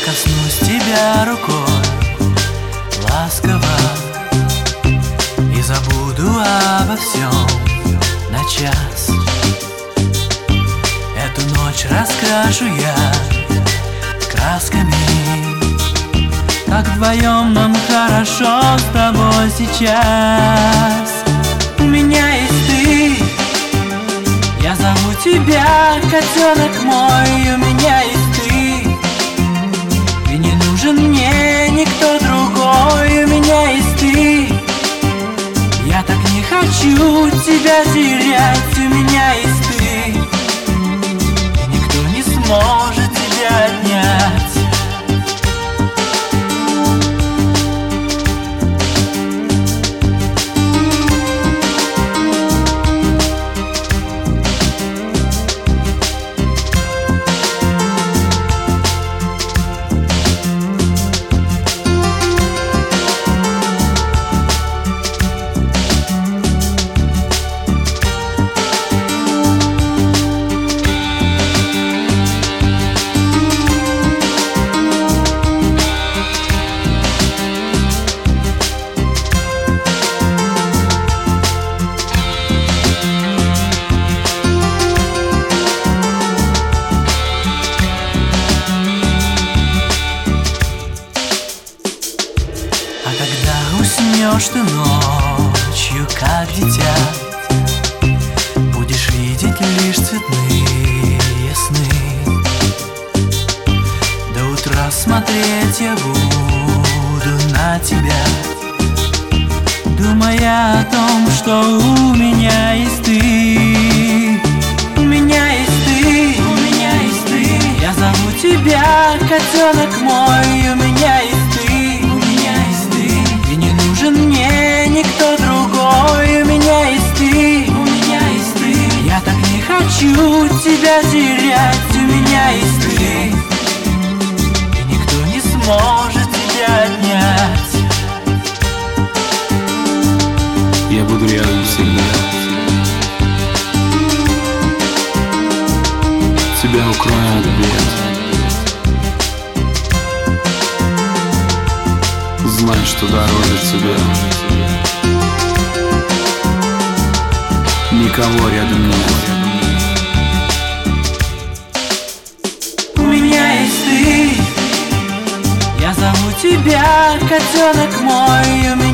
коснусь тебя рукой ласково и забуду обо всем на час. Эту ночь раскрашу я красками. Как вдвоем нам хорошо с тобой сейчас. У меня есть ты, я зову тебя, котенок мой. У меня есть ты, и не нужен мне никто другой. У меня есть ты, я так не хочу тебя терять. У меня есть ты, и никто не сможет тебя отнять. Уснешь ты ночью, как дитя, будешь видеть лишь цветные сны. До утра смотреть я буду на тебя, думая о том, что у меня есть ты. У меня есть ты, у меня есть ты, я зову тебя, котенок мой. У меня есть мне никто другой. У меня есть ты, у меня есть ты, я так не хочу тебя терять. У меня есть ты, и никто не сможет тебя отнять. Я буду рядом всегда, тебя укрою от бед. Знай, что дороже тебя никого рядом нет. У меня есть ты, я зову тебя, котенок мой. У меня